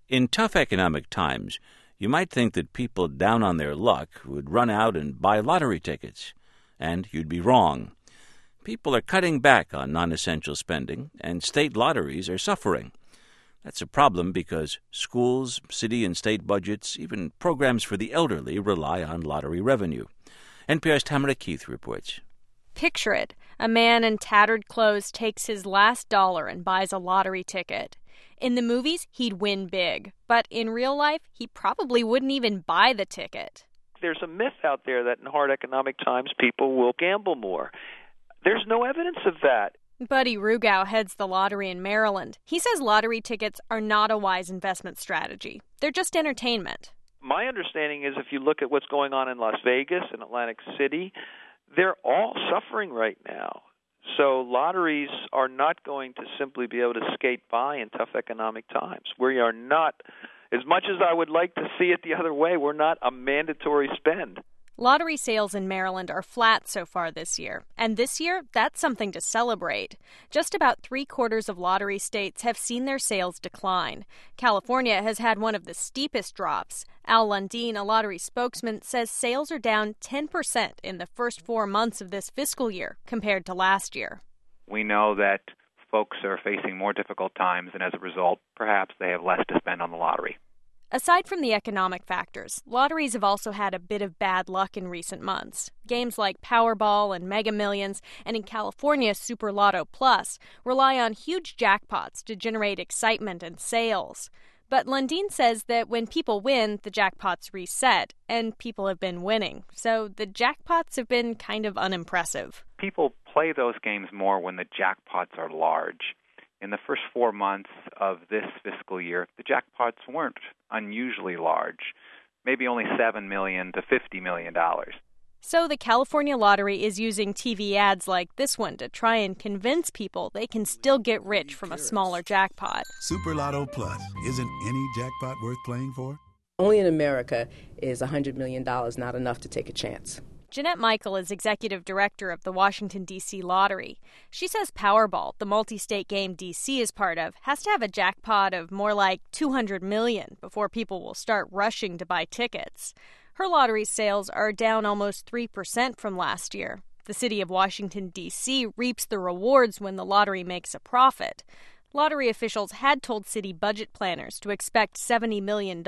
In tough economic times, you might think that people down on their luck would run out and buy lottery tickets. And you'd be wrong. People are cutting back on non-essential spending, and state lotteries are suffering. That's a problem because schools, city and state budgets, even programs for the elderly rely on lottery revenue. NPR's Tamara Keith reports. Picture it. A man in tattered clothes takes his last dollar and buys a lottery ticket. In the movies, he'd win big. But in real life, he probably wouldn't even buy the ticket. There's a myth out there that in hard economic times, people will gamble more. There's no evidence of that. Buddy Rugow heads the lottery in Maryland. He says lottery tickets are not a wise investment strategy. They're just entertainment. My understanding is if you look at what's going on in Las Vegas and Atlantic City, they're all suffering right now. So lotteries are not going to simply be able to skate by in tough economic times. We are not, as much as I would like to see it the other way, we're not a mandatory spend. Lottery sales in Maryland are flat so far this year. And this year, that's something to celebrate. Just about 3/4 of lottery states have seen their sales decline. California has had one of the steepest drops. Al Lundeen, a lottery spokesman, says sales are down 10% in the first 4 months of this fiscal year compared to last year. We know that folks are facing more difficult times, and as a result, perhaps they have less to spend on the lottery. Aside from the economic factors, lotteries have also had a bit of bad luck in recent months. Games like Powerball and Mega Millions, and in California, Super Lotto Plus, rely on huge jackpots to generate excitement and sales. But Lundeen says that when people win, the jackpots reset, and people have been winning. So the jackpots have been kind of unimpressive. People play those games more when the jackpots are large. In the first 4 months of this fiscal year, the jackpots weren't unusually large, maybe only $7 million to $50 million. So the California Lottery is using TV ads like this one to try and convince people they can still get rich from a smaller jackpot. Super Lotto Plus. Isn't any jackpot worth playing for? Only in America is $100 million not enough to take a chance. Jeanette Michael is executive director of the Washington, D.C. Lottery. She says Powerball, the multi-state game D.C. is part of, has to have a jackpot of more like $200 million before people will start rushing to buy tickets. Her lottery sales are down almost 3% from last year. The city of Washington, D.C. reaps the rewards when the lottery makes a profit. Lottery officials had told city budget planners to expect $70 million.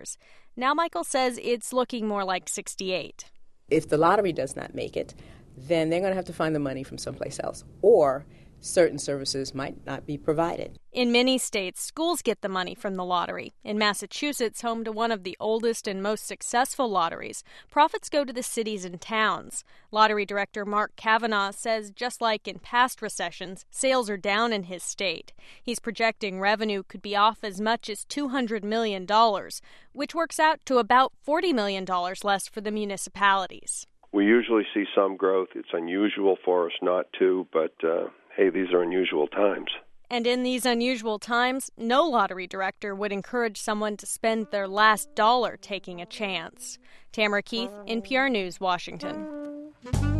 Now Michael says it's looking more like 68. If the lottery does not make it, then they're going to have to find the money from someplace else, or certain services might not be provided. In many states, schools get the money from the lottery. In Massachusetts, home to one of the oldest and most successful lotteries, profits go to the cities and towns. Lottery director Mark Kavanaugh says just like in past recessions, sales are down in his state. He's projecting revenue could be off as much as $200 million, which works out to about $40 million less for the municipalities. We usually see some growth. It's unusual for us not to, but hey, these are unusual times. And in these unusual times, no lottery director would encourage someone to spend their last dollar taking a chance. Tamara Keith, NPR News, Washington.